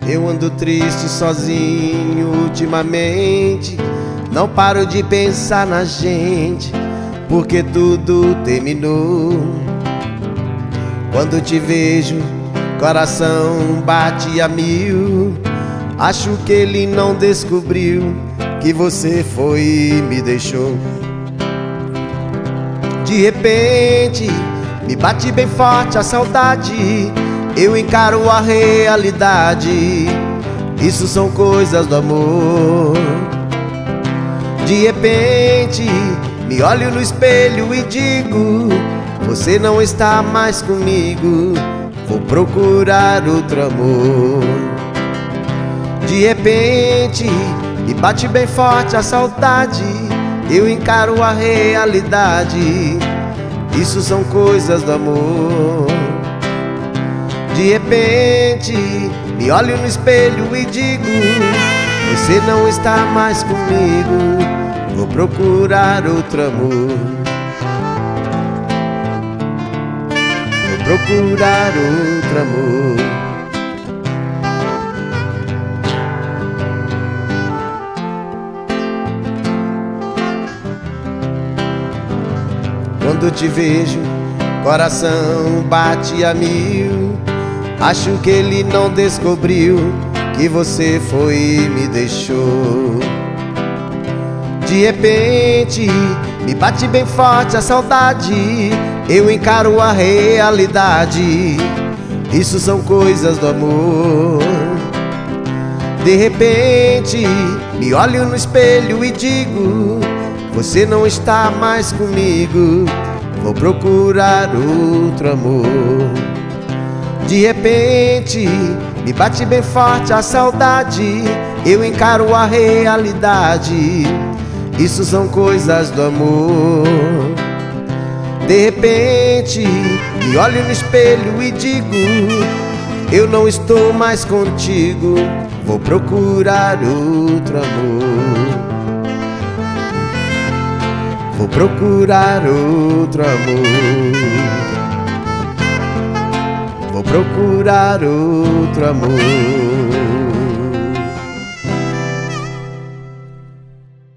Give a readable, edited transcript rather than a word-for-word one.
Eu ando triste sozinho ultimamente. Não paro de pensar na gente, porque tudo terminou. Quando te vejo, coração bate a mil. Acho que ele não descobriu que você foi e me deixou. De repente, me bate bem forte a saudade. Eu encaro a realidade. Isso são coisas do amor. De repente, me olho no espelho e digo: você não está mais comigo, vou procurar outro amor. De repente, me bate bem forte a saudade. Eu encaro a realidade. Isso são coisas do amor. De repente, me olho no espelho e digo: você não está mais comigo, vou procurar outro amor. Vou procurar outro amor. Quando te vejo, coração bate a mil. Acho que ele não descobriu que você foi e me deixou. De repente, me bate bem forte a saudade. Eu encaro a realidade. Isso são coisas do amor. De repente, me olho no espelho e digo: você não está mais comigo, vou procurar outro amor. De repente, me bate bem forte a saudade. Eu encaro a realidade. Isso são coisas do amor. De repente, me olho no espelho e digo: eu não estou mais contigo, vou procurar outro amor. Vou procurar outro amor. Vou procurar outro amor.